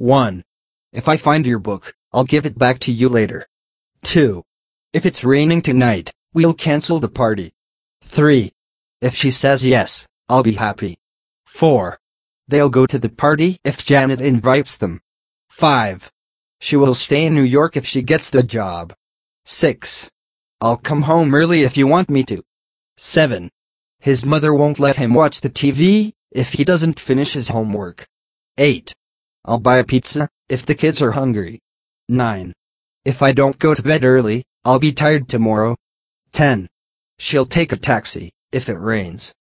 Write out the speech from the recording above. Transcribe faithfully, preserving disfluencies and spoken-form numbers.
one. If I find your book, I'll give it back to you later. two. If it's raining tonight, we'll cancel the party. three. If she says yes, I'll be happy. four. They'll go to the party if Janet invites them. five. She will stay in New York if she gets the job. six. I'll come home early if you want me to. seven. His mother won't let him watch the T V if he doesn't finish his homework. eight. I'll buy a pizza if the kids are hungry. nine. If I don't go to bed early, I'll be tired tomorrow. ten. She'll take a taxi if it rains.